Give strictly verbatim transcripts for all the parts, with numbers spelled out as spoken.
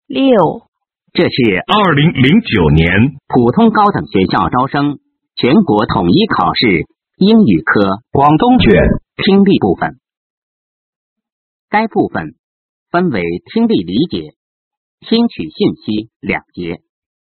六。 这是二零零九年普通高等学校招生全国统一考试英语科广东卷听力部分。该部分分为听力理解、听取信息两节。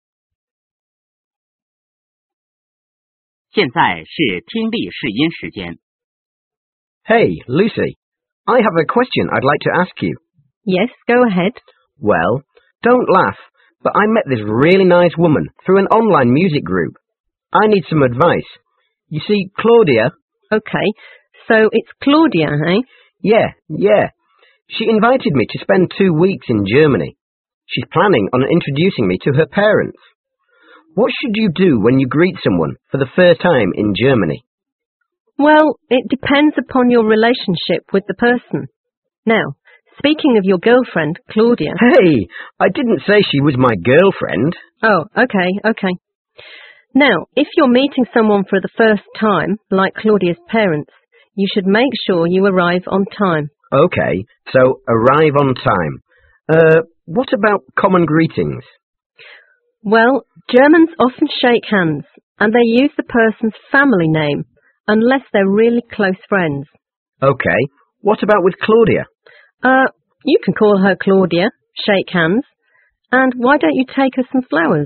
现在是听力试音时间。 Hey, Lucy, I have a question I'd like to ask you. Yes, go ahead. Well, don't laugh, but I met this really nice woman through an online music group. I need some advice. You see, Claudia... Okay, so it's Claudia, eh? Yeah, yeah. She invited me to spend two weeks in Germany. She's planning on introducing me to her parents. What should you do when you greet someone for the first time in Germany? Well, it depends upon your relationship with the person. Now, speaking of your girlfriend, Claudia... Hey, I didn't say she was my girlfriend. Oh, okay, okay. Now, if you're meeting someone for the first time, like Claudia's parents, you should make sure you arrive on time. Okay, so arrive on time. Uh, what about common greetings? Well, Germans often shake hands, and they use the person's family name, unless they're really close friends. Okay, what about with Claudia? Uh, you can call her Claudia, shake hands, and why don't you take her some flowers?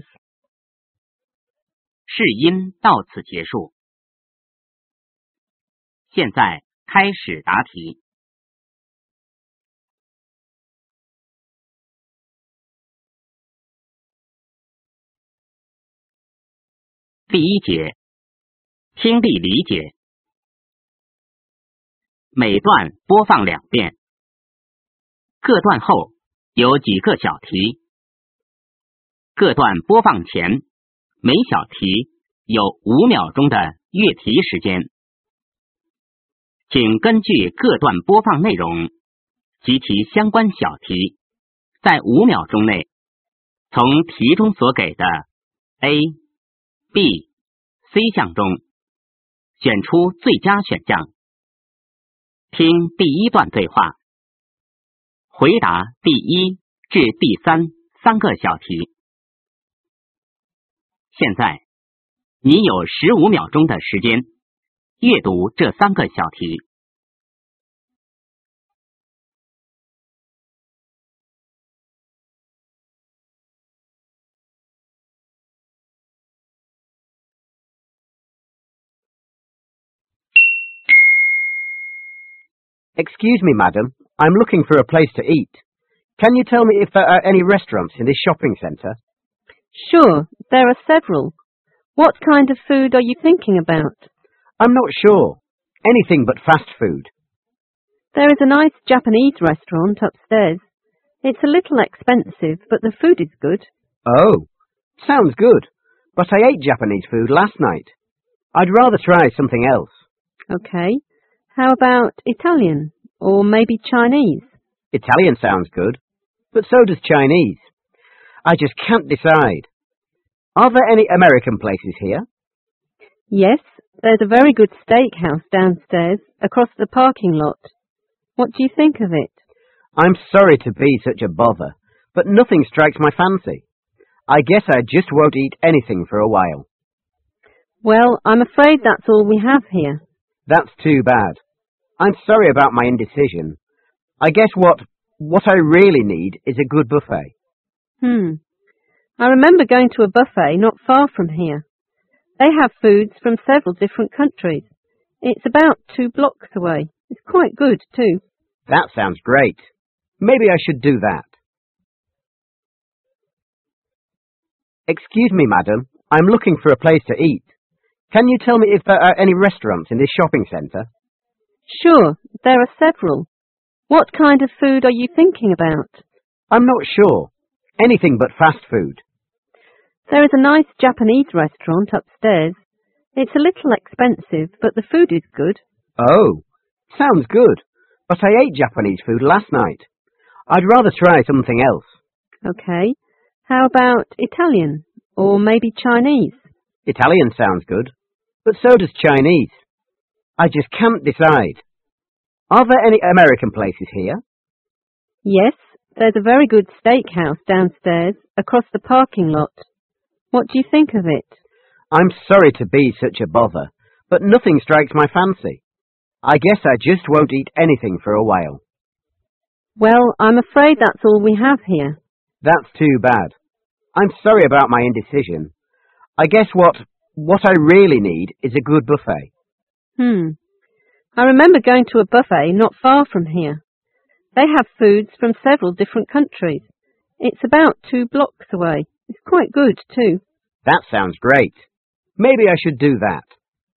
试音到此结束。现在开始答题。第一节，听力理解。每段播放两遍，各段后有几个小题。各段播放前，每小题有五秒钟的阅题时间。请根据各段播放内容及其相关小题，在五秒钟内，从题中所给的 A、B、C 项中选出最佳选项。听第一段对话，回答第一至第三三个小题。现在，你有十五秒钟的时间阅读这三个小题。 Excuse me, madam. I'm looking for a place to eat. Can you tell me if there are any restaurants in this shopping centre? Sure, there are several. What kind of food are you thinking about? I'm not sure. Anything but fast food. There is a nice Japanese restaurant upstairs. It's a little expensive, but the food is good. Oh, sounds good. But I ate Japanese food last night. I'd rather try something else. Okay. How about Italian? Or maybe Chinese? Italian sounds good. But so does Chinese. I just can't decide. Are there any American places here? Yes, there's a very good steakhouse downstairs, across the parking lot. What do you think of it? I'm sorry to be such a bother, but nothing strikes my fancy. I guess I just won't eat anything for a while. Well, I'm afraid that's all we have here. That's too bad. I'm sorry about my indecision. I guess what, what I really need is a good buffet. Hmm. I remember going to a buffet not far from here. They have foods from several different countries. It's about two blocks away. It's quite good, too. That sounds great. Maybe I should do that. Excuse me, madam. I'm looking for a place to eat. Can you tell me if there are any restaurants in this shopping centre? Sure, there are several. What kind of food are you thinking about? I'm not sure. Anything but fast food. There is a nice Japanese restaurant upstairs. It's a little expensive, but the food is good. Oh, sounds good. But I ate Japanese food last night. I'd rather try something else. Okay. How about Italian? Or maybe Chinese? Italian sounds good. But so does Chinese. I just can't decide. Are there any American places here? Yes, There's a very good steakhouse downstairs, across the parking lot. What do you think of it? I'm sorry to be such a bother, but nothing strikes my fancy. I guess I just won't eat anything for a while. Well, I'm afraid that's all we have here. That's too bad. I'm sorry about my indecision. I guess what, what I really need is a good buffet. Hmm. I remember going to a buffet not far from here. They have foods from several different countries. It's about two blocks away. It's quite good, too. That sounds great. Maybe I should do that.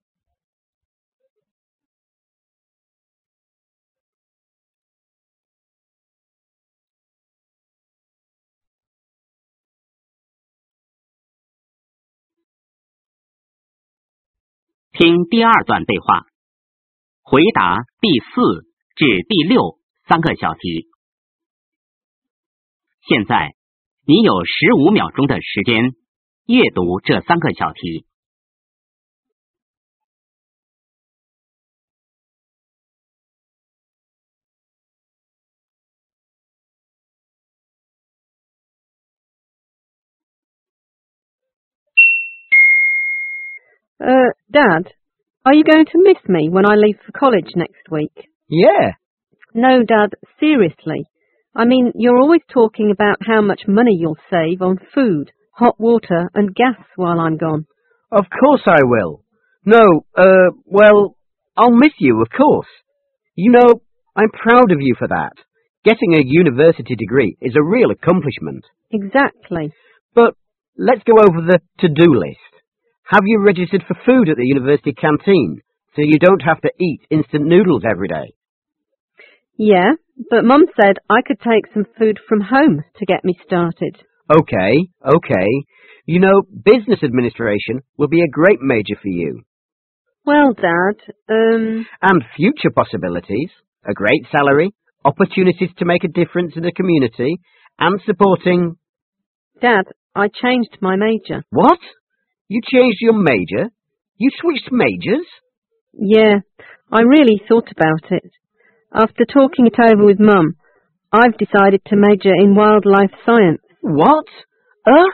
"听第二段对话，回答第四至第六三个小题。现在你有十五秒钟的时间阅读这三个小题。 Uh, Dad, are you going to miss me when I leave for college next week? Yeah. No, Dad, seriously. I mean, you're always talking about how much money you'll save on food, hot water and gas while I'm gone. Of course I will. No, uh, well, I'll miss you, of course. You know, I'm proud of you for that. Getting a university degree is a real accomplishment. Exactly. But let's go over the to-do list. Have you registered for food at the university canteen, so you don't have to eat instant noodles every day? Yeah, but Mum said I could take some food from home to get me started. Okay, okay. You know, business administration will be a great major for you. Well, Dad, um... And future possibilities, a great salary, opportunities to make a difference in the community, and supporting... Dad, I changed my major. What? You changed your major? You switched majors? Yeah, I really thought about it. After talking it over with Mum, I've decided to major in wildlife science. What? Uh?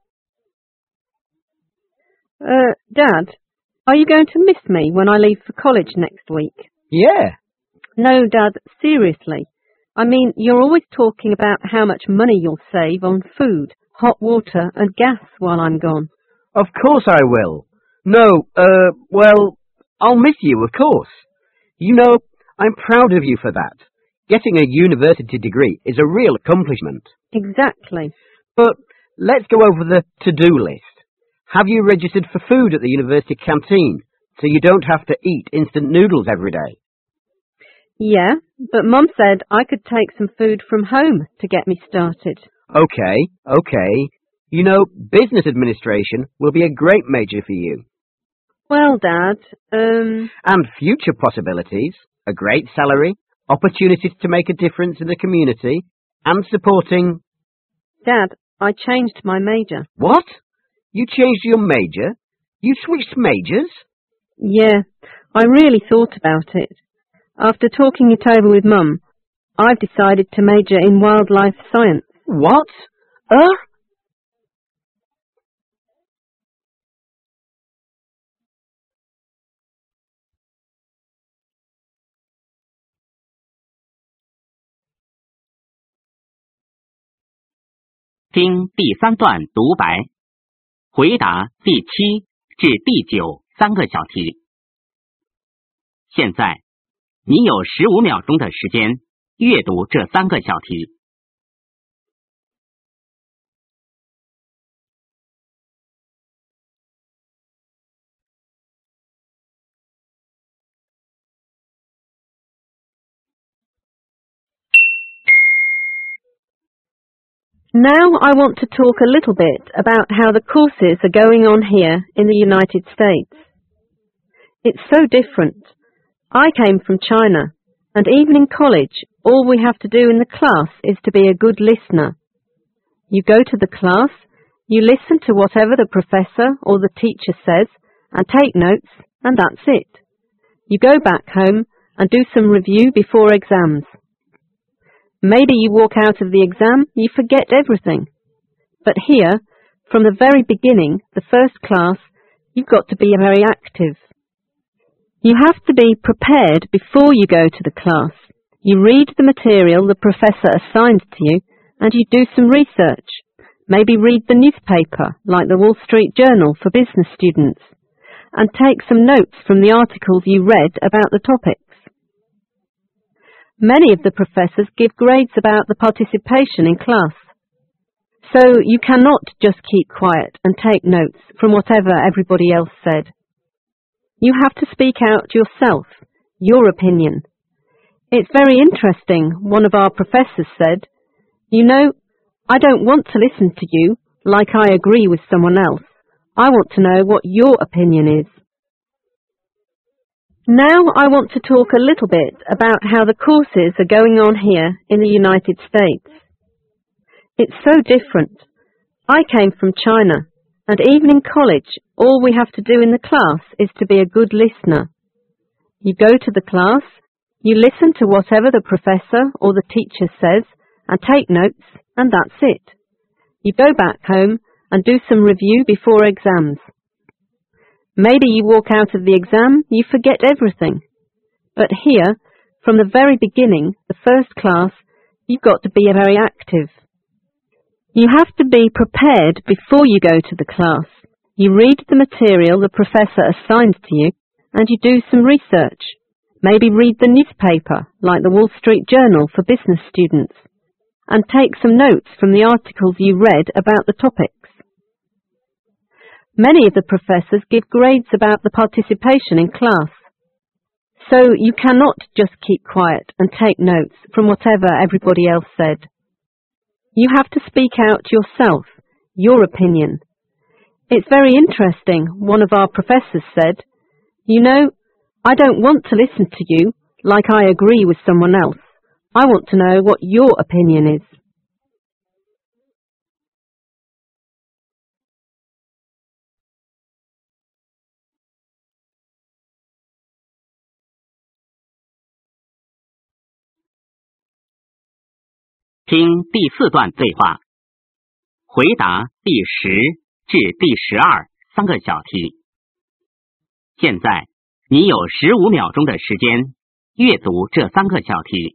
Uh, Dad, are you going to miss me when I leave for college next week? Yeah. No, Dad, seriously. I mean, you're always talking about how much money you'll save on food, hot water and gas while I'm gone. Of course I will. No, uh, well, I'll miss you, of course. You know, I'm proud of you for that. Getting a university degree is a real accomplishment. Exactly. But let's go over the to-do list. Have you registered for food at the university canteen, so you don't have to eat instant noodles every day? Yeah, but Mum said I could take some food from home to get me started. Okay, okay. You know, business administration will be a great major for you. Well, Dad, um... And future possibilities, a great salary, opportunities to make a difference in the community, and supporting... Dad, I changed my major. What? You changed your major? You switched majors? Yeah, I really thought about it. After talking it over with Mum, I've decided to major in wildlife science. What? Uh? 听第三段独白，回答第七至第九三个小题。现在你有十五秒钟的时间阅读这三个小题。 Now I want to talk a little bit about how the courses are going on here in the United States. It's so different. I came from China, and even in college, all we have to do in the class is to be a good listener. You go to the class, you listen to whatever the professor or the teacher says, and take notes, and that's it. You go back home and do some review before exams. Maybe you walk out of the exam, you forget everything. But here, from the very beginning, the first class, you've got to be very active. You have to be prepared before you go to the class. You read the material the professor assigned to you, and you do some research. Maybe read the newspaper, like the Wall Street Journal for business students, and take some notes from the articles you read about the topics. Many of the professors give grades about the participation in class. So you cannot just keep quiet and take notes from whatever everybody else said. You have to speak out yourself, your opinion. It's very interesting, one of our professors said. You know, I don't want to listen to you like I agree with someone else. I want to know what your opinion is. Now I want to talk a little bit about how the courses are going on here in the United States. It's so different. I came from China, and even in college, all we have to do in the class is to be a good listener. You go to the class, you listen to whatever the professor or the teacher says, and take notes, and that's it. You go back home and do some review before exams. Maybe you walk out of the exam, you forget everything. But here, from the very beginning, the first class, you've got to be very active. You have to be prepared before you go to the class. You read the material the professor assigned to you, and you do some research. Maybe read the newspaper, like the Wall Street Journal for business students, and take some notes from the articles you read about the topics. Many of the professors give grades about the participation in class. So you cannot just keep quiet and take notes from whatever everybody else said. You have to speak out yourself, your opinion. It's very interesting, one of our professors said. You know, I don't want to listen to you like I agree with someone else. I want to know what your opinion is. 听第四段对话，回答第十至第十二三个小题。现在你有十五秒钟的时间阅读这三个小题。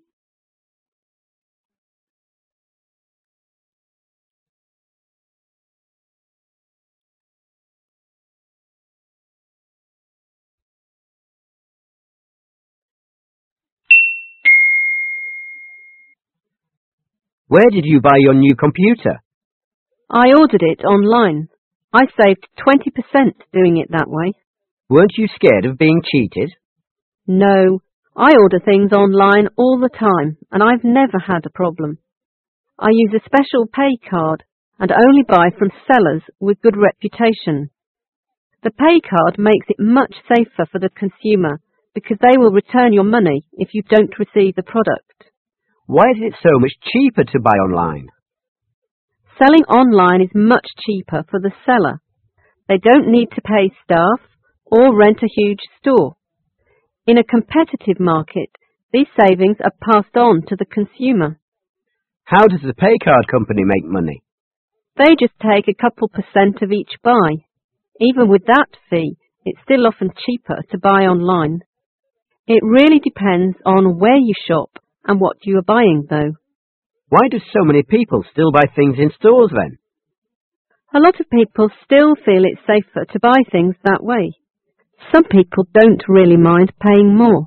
Where did you buy your new computer? I ordered it online. I saved twenty percent doing it that way. Weren't you scared of being cheated? No, I order things online all the time, and I've never had a problem. I use a special pay card and only buy from sellers with good reputation. The pay card makes it much safer for the consumer because they will return your money if you don't receive the product. Why is it so much cheaper to buy online? Selling online is much cheaper for the seller. They don't need to pay staff or rent a huge store. In a competitive market, these savings are passed on to the consumer. How does the pay card company make money? They just take a couple percent of each buy. Even with that fee, it's still often cheaper to buy online. It really depends on where you shop and what you are buying, though. Why do so many people still buy things in stores, then? A lot of people still feel it's safer to buy things that way. Some people don't really mind paying more.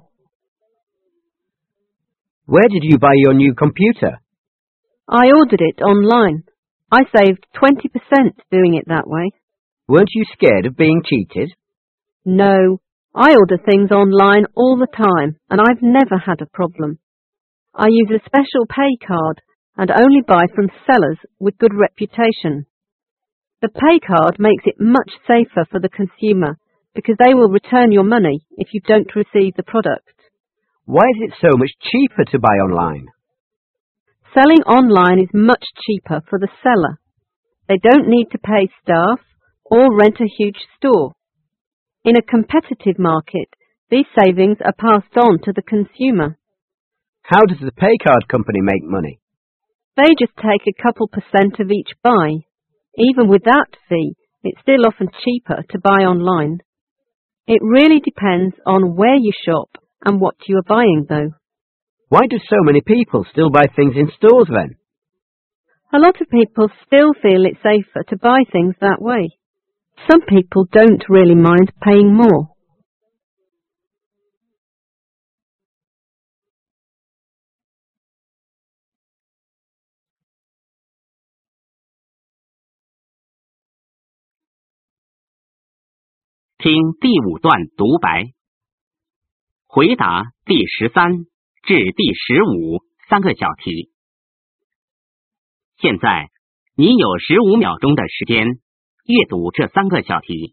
Where did you buy your new computer? I ordered it online. I saved twenty percent doing it that way. Weren't you scared of being cheated? No, I order things online all the time, and I've never had a problem. I use a special pay card and only buy from sellers with good reputation. The pay card makes it much safer for the consumer because they will return your money if you don't receive the product. Why is it so much cheaper to buy online? Selling online is much cheaper for the seller. They don't need to pay staff or rent a huge store. In a competitive market, these savings are passed on to the consumer. How does the pay card company make money? They just take a couple percent of each buy. Even with that fee, it's still often cheaper to buy online. It really depends on where you shop and what you are buying, though. Why do so many people still buy things in stores then? A lot of people still feel it's safer to buy things that way. Some people don't really mind paying more. 听第五段独白，回答第十三至第十五三个小题。现在你有十五秒钟的时间阅读这三个小题。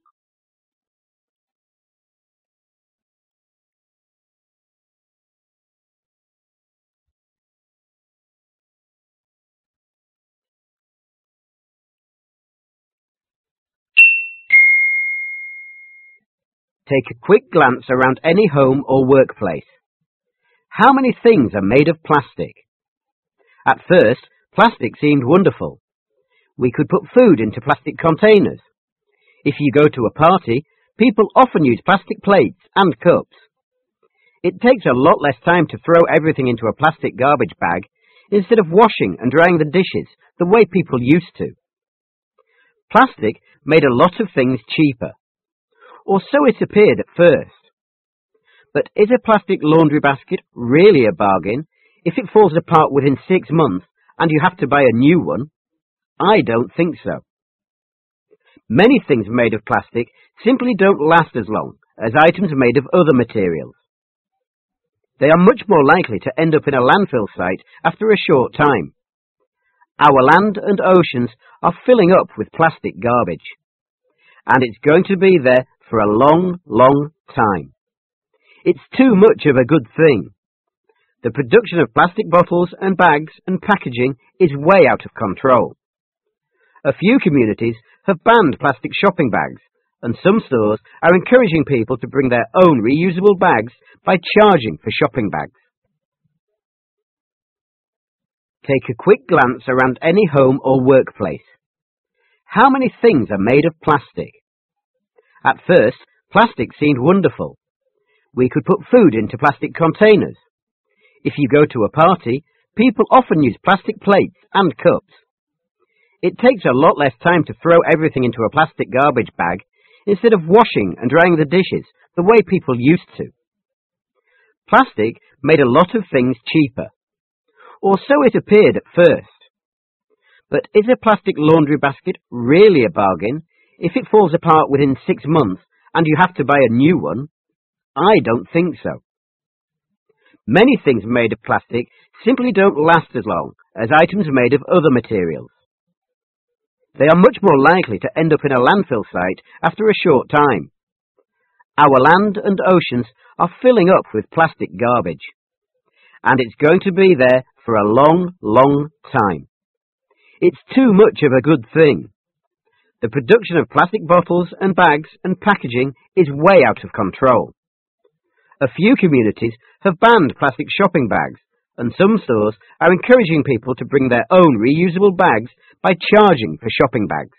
Take a quick glance around any home or workplace. How many things are made of plastic? At first, plastic seemed wonderful. We could put food into plastic containers. If you go to a party, people often use plastic plates and cups. It takes a lot less time to throw everything into a plastic garbage bag instead of washing and drying the dishes the way people used to. Plastic made a lot of things cheaper. Or so it appeared at first. But is a plastic laundry basket really a bargain if it falls apart within six months and you have to buy a new one? I don't think so. Many things made of plastic simply don't last as long as items made of other materials. They are much more likely to end up in a landfill site after a short time. Our land and oceans are filling up with plastic garbage. And it's going to be there for a long, long time. It's too much of a good thing. The production of plastic bottles and bags and packaging is way out of control. A few communities have banned plastic shopping bags, and some stores are encouraging people to bring their own reusable bags by charging for shopping bags. Take a quick glance around any home or workplace. How many things are made of plastic? At first, plastic seemed wonderful. We could put food into plastic containers. If you go to a party, people often use plastic plates and cups. It takes a lot less time to throw everything into a plastic garbage bag instead of washing and drying the dishes the way people used to. Plastic made a lot of things cheaper. Or so it appeared at first. But is a plastic laundry basket really a bargain if it falls apart within six months and you have to buy a new one? I don't think so. Many things made of plastic simply don't last as long as items made of other materials. They are much more likely to end up in a landfill site after a short time. Our land and oceans are filling up with plastic garbage. And it's going to be there for a long, long time. It's too much of a good thing. The production of plastic bottles and bags and packaging is way out of control. A few communities have banned plastic shopping bags, and some stores are encouraging people to bring their own reusable bags by charging for shopping bags.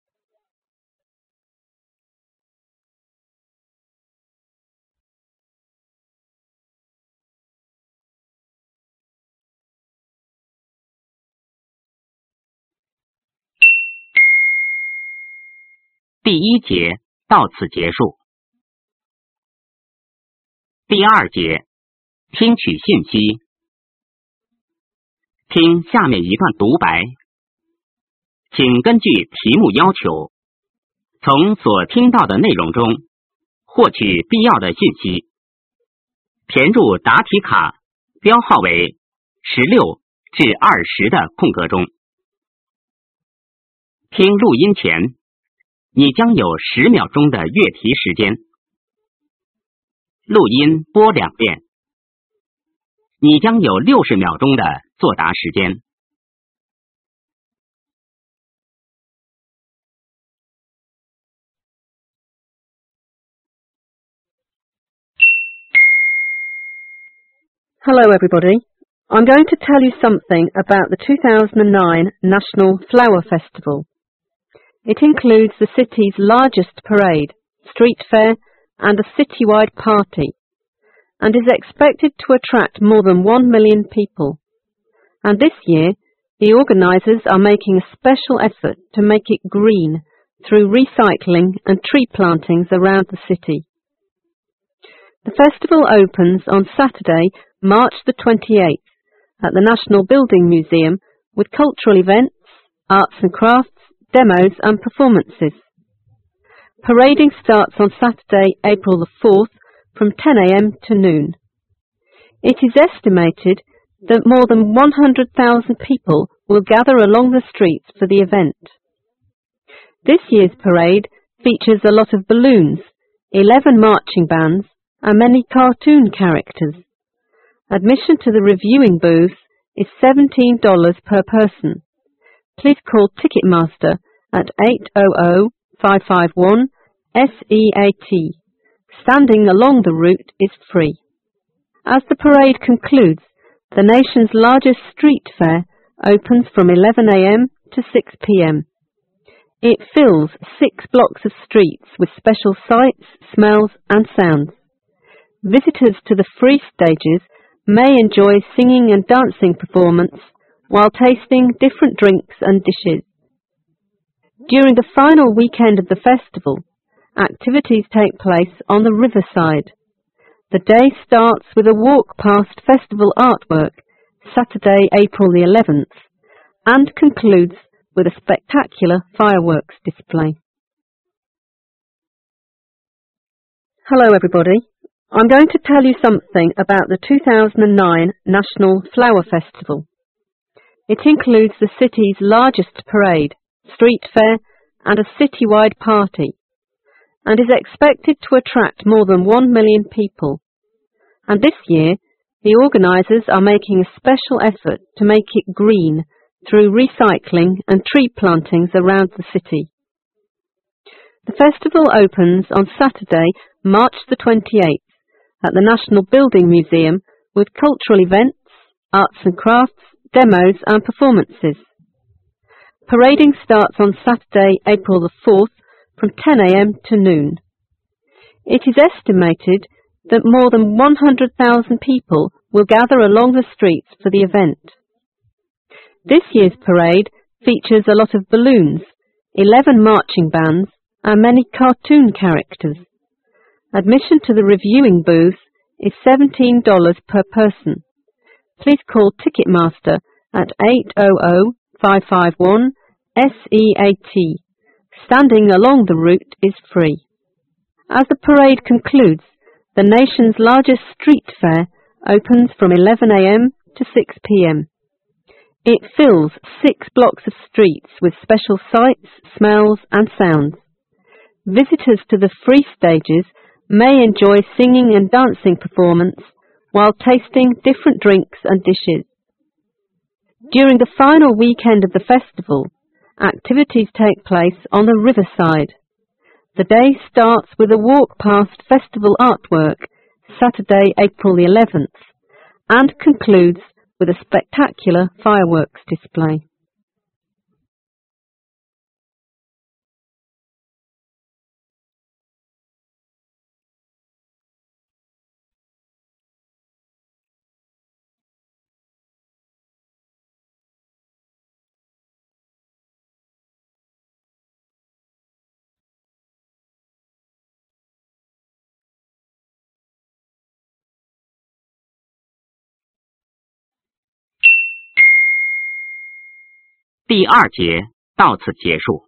《第一节到此结束。第二节，听取信息。听下面一段独白，请根据题目要求，从所听到的内容中获取必要的信息，填入答题卡标号为十六至二十的空格中。听录音前，你将有十秒钟的阅题时间。录音播两遍，你将有六十秒钟的作答时间。 Hello everybody, I'm going to tell you something about the two thousand nine National Flower Festival. It includes the city's largest parade, street fair, and a citywide party, and is expected to attract more than one million people. And this year, the organisers are making a special effort to make it green through recycling and tree plantings around the city. The festival opens on Saturday, March the twenty-eighth, at the National Building Museum with cultural events, arts and crafts, demos and performances. Parading starts on Saturday, April the fourth from ten a m to noon. It is estimated that more than one hundred thousand people will gather along the streets for the event. This year's parade features a lot of balloons, eleven marching bands and many cartoon characters. Admission to the reviewing booth is seventeen dollars per person. Please call Ticketmaster at eight hundred, five five one, S E A T. Standing along the route is free. As the parade concludes, the nation's largest street fair opens from eleven a m to six p m It fills six blocks of streets with special sights, smells and sounds. Visitors to the free stages may enjoy singing and dancing performance while tasting different drinks and dishes. During the final weekend of the festival, activities take place on the riverside. The day starts with a walk past festival artwork, Saturday, April the eleventh, and concludes with a spectacular fireworks display. Hello everybody. I'm going to tell you something about the two thousand nine National Flower Festival. It includes the city's largest parade, street fair, and a citywide party, and is expected to attract more than one million people. And this year, the organisers are making a special effort to make it green through recycling and tree plantings around the city. The festival opens on Saturday, March the twenty-eighth, at the National Building Museum with cultural events, arts and crafts, demos and performances. Parading starts on Saturday, April the fourth from ten a m to noon. It is estimated that more than one hundred thousand people will gather along the streets for the event. This year's parade features a lot of balloons, eleven marching bands and many cartoon characters. Admission to the reviewing booth is seventeen dollars per person. Please call Ticketmaster at eight hundred, five five one, S E A T. Standing along the route is free. As the parade concludes, the nation's largest street fair opens from eleven a m to six p m It fills six blocks of streets with special sights, smells and sounds. Visitors to the free stages may enjoy singing and dancing performance while tasting different drinks and dishes. During the final weekend of the festival, activities take place on the riverside. The day starts with a walk past festival artwork, Saturday, April the eleventh, and concludes with a spectacular fireworks display. 第二节到此结束。